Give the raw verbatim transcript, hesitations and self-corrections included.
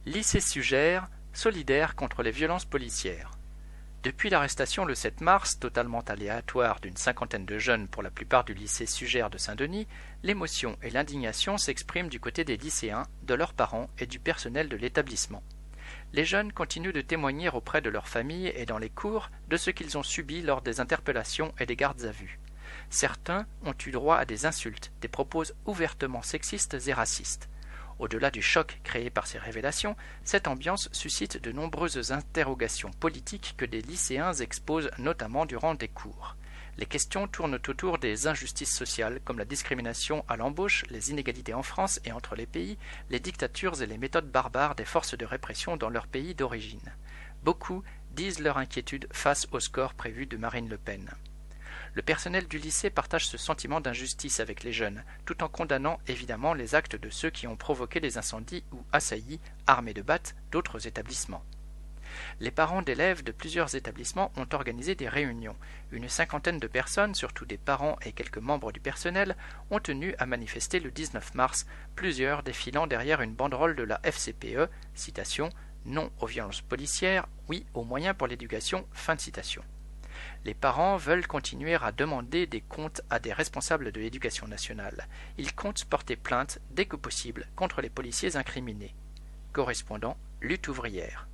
Lycée Sugère, solidaire contre les violences policières. Depuis l'arrestation le sept mars, totalement aléatoire, d'une cinquantaine de jeunes pour la plupart du lycée Sugère de Saint-Denis, l'émotion et l'indignation s'expriment du côté des lycéens, de leurs parents et du personnel de l'établissement. Les jeunes continuent de témoigner auprès de leurs familles et dans les cours de ce qu'ils ont subi lors des interpellations et des gardes à vue. Certains ont eu droit à des insultes, des propos ouvertement sexistes et racistes. Au-delà du choc créé par ces révélations, cette ambiance suscite de nombreuses interrogations politiques que des lycéens exposent notamment durant des cours. Les questions tournent autour des injustices sociales comme la discrimination à l'embauche, les inégalités en France et entre les pays, les dictatures et les méthodes barbares des forces de répression dans leur pays d'origine. Beaucoup disent leur inquiétude face au score prévu de Marine Le Pen. Le personnel du lycée partage ce sentiment d'injustice avec les jeunes, tout en condamnant évidemment les actes de ceux qui ont provoqué les incendies ou assailli, armés de battes, d'autres établissements. Les parents d'élèves de plusieurs établissements ont organisé des réunions. Une cinquantaine de personnes, surtout des parents et quelques membres du personnel, ont tenu à manifester le dix-neuf mars, plusieurs défilant derrière une banderole de la F C P E, citation, « Non aux violences policières, oui aux moyens pour l'éducation », fin de citation. Les parents veulent continuer à demander des comptes à des responsables de l'éducation nationale. Ils comptent porter plainte, dès que possible, contre les policiers incriminés. Correspondant, Lutte ouvrière.